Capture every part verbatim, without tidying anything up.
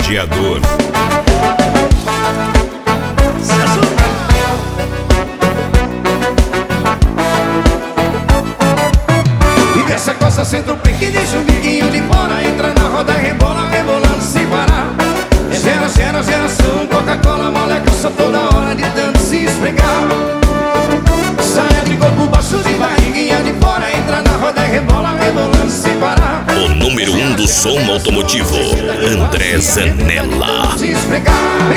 Radiador. E essa coça senta o pique, deixa o biquinho de fora, entra na roda e rebola, rebolando sem parar. Gera, gera, geração, Coca-Cola, moleque, só toda hora de tanto se esfregar. Saia de corpo baixo, de barriguinha de fora, entra na roda e rebola, rebolando sem parar. O número um do som automotivo, André Zanella. Se esfregar,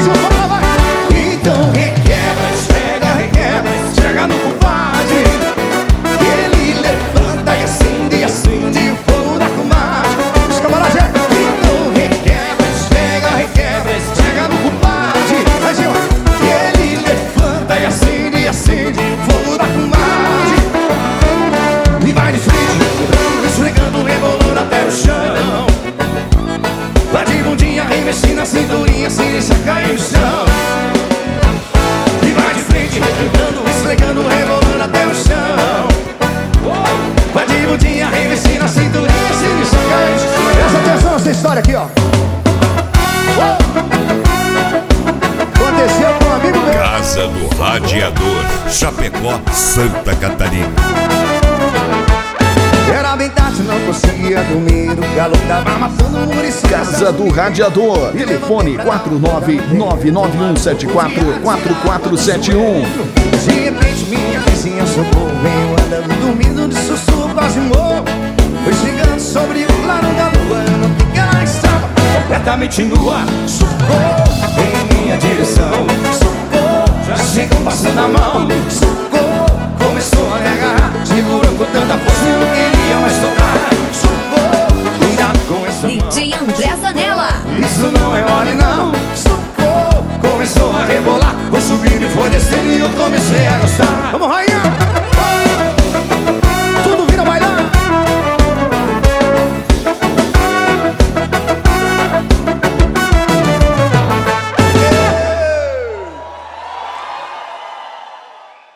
então requebra, esfrega, requebra, esfrega no compadre. Ele levanta e acende, e acende o fogo da comadre. Os camaradas, então requebra, esfrega, requebra, esfrega no compadre. Ele levanta e acende, e acende o fogo da comadre. E vai de frente, esfregando, rebolando até o chão. Vai de bundinha, revestindo a cinturinha, sem deixar cair no chão. E vai de frente, rebolando, esfregando, rebolando até o chão. Vai de bundinha, revestindo a cinturinha, sem deixar cair no chão. Presta atenção nessa história aqui, ó. Aconteceu com um amigo meu. Casa do Radiador, Chapecó, Santa Catarina. Era bem tarde, não conseguia dormir. O galo tava matando o Muricy. Casa do Radiador. Telefone quatro nove nove nove um sete quatro quatro quatro sete um. De repente minha vizinha socorro, veio andando, dormindo de sussurro, quase morro. Foi chegando sobre o claro da lua, eu não vi que ela estava completamente nua. Socorro, em minha direção. Socorro, já chegou passando a mão. Socorro, começou a me agarrar, segurou com tanta força, eu não queria mais tocar. Socorro, cuidado com essa mão. D J André Zanella. Isso não é mole não. Socorro, começou a rebolar, foi subindo e foi descendo e eu comecei a gostar. Vamos, rainha!